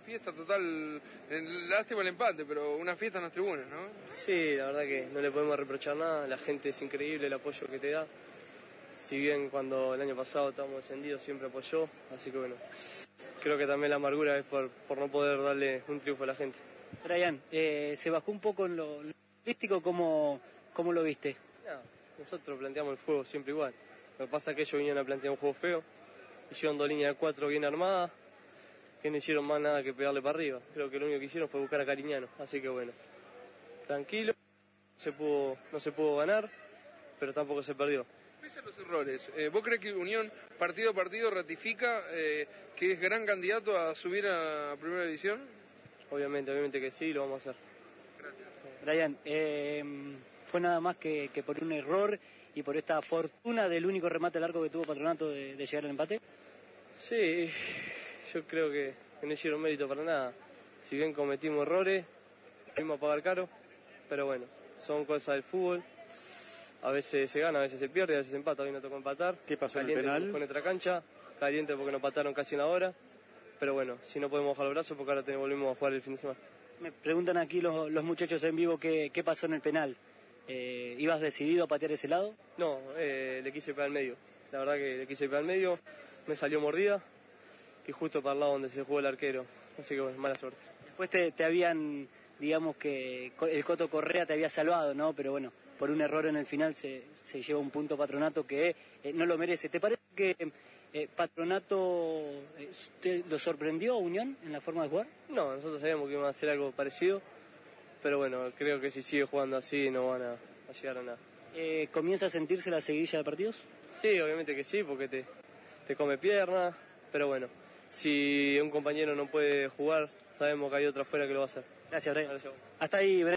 fiesta total, lástima el empate, pero una fiesta en las tribunas, ¿no? Sí, la verdad que no le podemos reprochar nada, la gente es increíble, el apoyo que te da. Si bien cuando el año pasado estábamos descendidos siempre apoyó, así que bueno, creo que también la amargura es por no poder darle un triunfo a la gente. Brian, se bajó un poco en lo futbolístico, ¿cómo lo viste? No, nosotros planteamos el juego siempre igual. Lo que pasa es que ellos vinieron a plantear un juego feo, hicieron 2 líneas de 4 bien armadas, que no hicieron más nada que pegarle para arriba. Creo que lo único que hicieron fue buscar a Cariñano, así que bueno, tranquilo, no se pudo ganar, pero tampoco se perdió. Pese a los errores, ¿vos crees que Unión partido a partido ratifica que es gran candidato a subir a Primera División? Obviamente que sí, lo vamos a hacer. Brian, fue nada más que por un error y por esta fortuna del único remate al arco que tuvo Patronato de llegar al empate. Sí, yo creo que no hicieron mérito para nada. Si bien cometimos errores, fuimos a pagar caro, pero bueno, son cosas del fútbol. A veces se gana, a veces se pierde, a veces se empata. Hoy no tocó empatar. ¿Qué pasó en caliente el penal? Con nuestra cancha, caliente porque nos empataron casi una hora. Pero bueno, si no podemos bajar los brazos porque ahora volvemos a jugar el fin de semana. Me preguntan aquí los muchachos en vivo qué pasó en el penal. ¿Ibas decidido a patear ese lado? No, le quise pegar al medio. La verdad que le quise pegar al medio, me salió mordida y justo para el lado donde se jugó el arquero. Así que bueno, mala suerte. Después te habían, digamos que el Coto Correa te había salvado, ¿no? Pero bueno, por un error en el final se lleva un punto Patronato que no lo merece. ¿Te parece que Patronato lo sorprendió a Unión en la forma de jugar? No, nosotros sabíamos que iban a hacer algo parecido, pero bueno, creo que si sigue jugando así no van a llegar a nada. ¿Comienza a sentirse la seguidilla de partidos? Sí, obviamente que sí, porque te come piernas, pero bueno, si un compañero no puede jugar, sabemos que hay otro afuera que lo va a hacer. Gracias, Brian. Gracias. Hasta ahí, Brian.